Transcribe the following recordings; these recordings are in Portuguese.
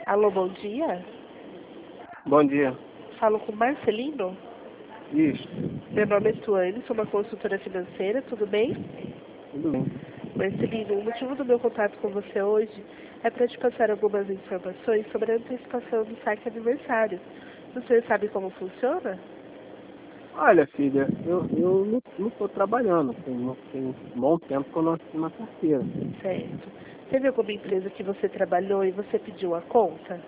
Alô, bom dia. Bom dia. Falo com Marcelino. Isso, Meu nome é Tuane, sou uma consultora financeira, tudo bem? tudo bem. Marcelino, o motivo do meu contato com você hoje é para te passar algumas informações sobre a antecipação do saque aniversário. Você sabe como funciona? Olha, filha, eu não estou trabalhando. Tem um bom tempo que eu não assino a carteira. Certo. Teve alguma empresa que você trabalhou e você pediu a conta?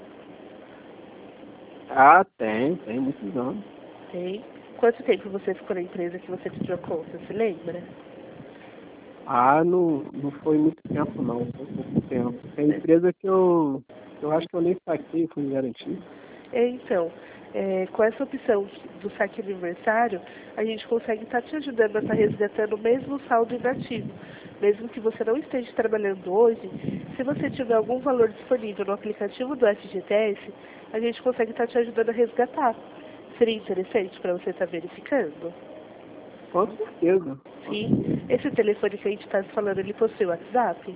Ah, tem muitos anos. Tem. Quanto tempo você ficou na empresa que você pediu a conta, se lembra? Ah, não foi muito tempo não, foi pouco tempo. Tem empresa que eu acho que eu nem saquei, fui garantido. Então, com essa opção do saque aniversário, a gente consegue estar te ajudando a estar resgatando mesmo o saldo inativo. Mesmo que você não esteja trabalhando hoje, se você tiver algum valor disponível no aplicativo do FGTS, a gente consegue estar te ajudando a resgatar. Seria interessante para você estar verificando? Com certeza. Sim. Esse telefone que a gente está falando, ele possui WhatsApp?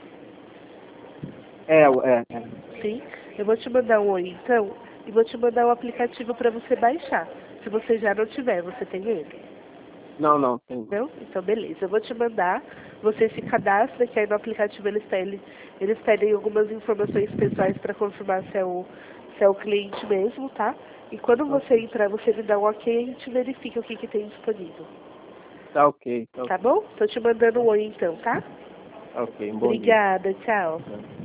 É. Sim. Eu vou te mandar um oi, então, e vou te mandar o aplicativo para você baixar. Se você já não tiver, você tem ele? Não, tem. Não? Então, beleza. Eu vou te mandar, você se cadastra, que aí no aplicativo eles pedem algumas informações pessoais para confirmar se é o cliente mesmo, tá? E quando você entrar, você me dá um ok e a gente verifica o que tem disponível. Tá ok. Tá bom? Tô te mandando um oi, então, tá? Tá ok, um bom dia. Obrigada, tchau.